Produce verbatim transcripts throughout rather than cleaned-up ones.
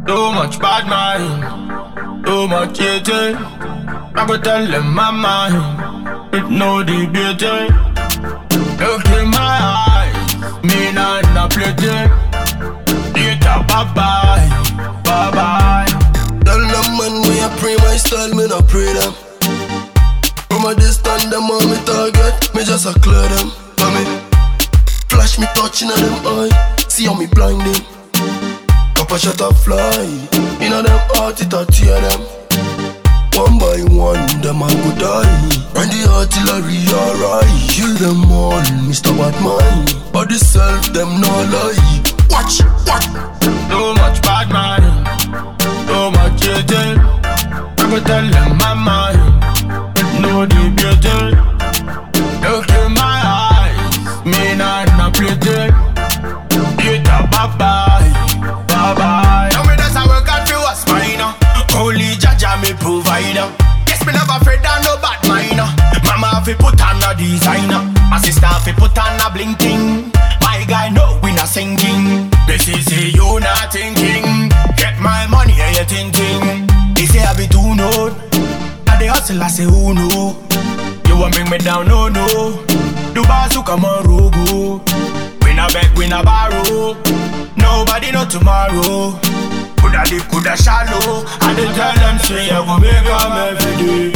Too much bad mind, too much hating. I go tell them my mind, with no debating. Look in my eyes, me not na play. Later, bye bye, bye bye. Tell them man me I pray my style, me not pray them. From a distance, them on me target, me just a clear them. For me, flash me touching on them eye, see how me blind them. Couple shot a fly, inna them heart it a tear them. One by one, them a go die. Run the artillery alright, kill them all, Mister Batman. But the self, them no lie. Watch, watch. Too much bad mind, too much hating. I go tell them my mind, with no debating. Look in my eyes, me not na play. Later, bye bye, bye bye. Now me just a work out for what's mine. Only Jaja me provider. Yes, me never afraid of no bad minor. Mama fi put on a designer, my sister fi put on a blinking. My guy know we not sinking. This is say you not thinking. Get my money and you thinking. They say I be too known. And they hustle I say who know. You want bring me down, no no. Do boss who come on rogo. We not beg, we not borrow. Nobody know tomorrow. Coulda deep, coulda shallow. I dey tell them say I go make them every day.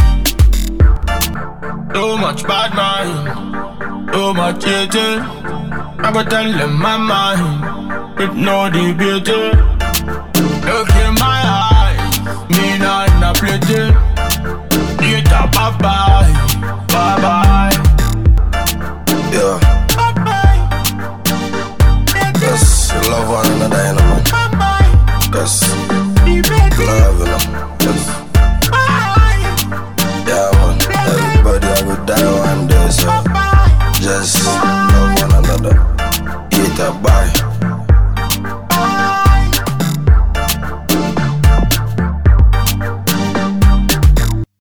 Too much bad mind, too much hating. I go tell them my mind, with no debating. Look in my eyes, me not na play. Later, bye bye, bye bye. Yeah. Bye bye. Cause love one another, you know, man. Bye bye. Cause love, you know. Cause, yeah, man. Everybody I will die one day, so just